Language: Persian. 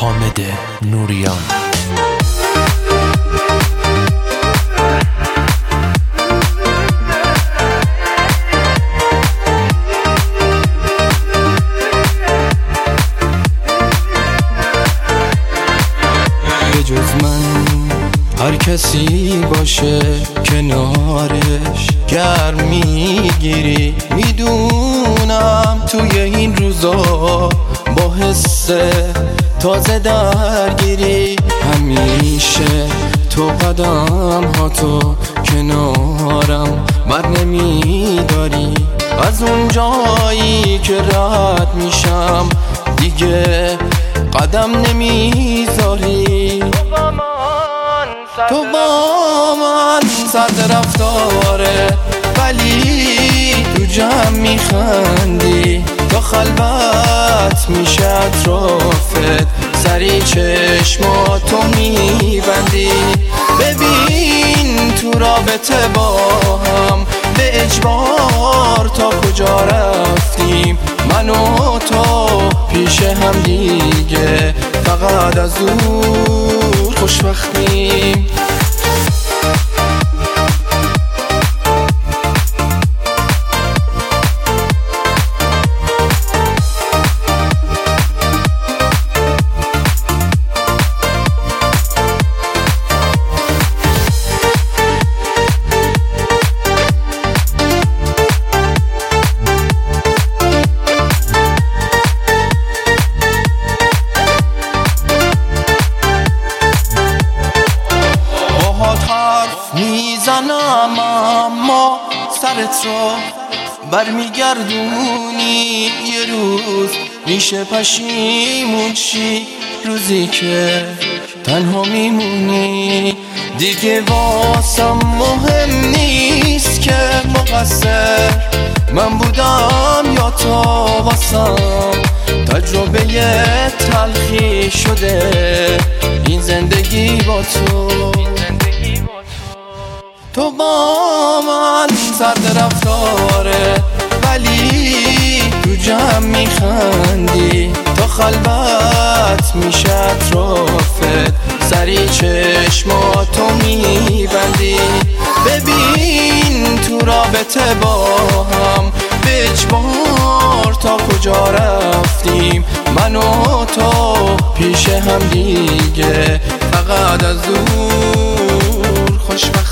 حامد نوریان. به جز من هر کسی باشه کنارش گرم میگیری، میدونم توی این روزا با حس تازه درگیری. همیشه تو قدم ها تو کنارم بر نمیداری، از اون جایی که رد میشم دیگه قدم نمیذاری. تو با من سرد رفتاره ولی تو جمع میخندی، تا خلوت میشه اطرافت سری چشماتو میبندی. ببین تو رابطه با هم به اجبار تا کجا رفتیم، من و تو پیش هم دیگه فقط از دور خوشبختیم. میزنم اما سرت رو برمیگردونی، یه روز میشه پشیمون شی، روزی که تنها میمونی. دیگه واسم مهم نیست که مقصر من بودم یا تو، واسم تجربه تلخی شده این زندگی با تو. تو با من سرد رفتاره ولی تو جمع میخندی، تا خلوت میشه اطرافت سری چشماتو میبندی. ببین تو رابطه با هم به اجبار تا کجا رفتیم، من و تو پیش هم دیگه فقط از دور خوشبختیم.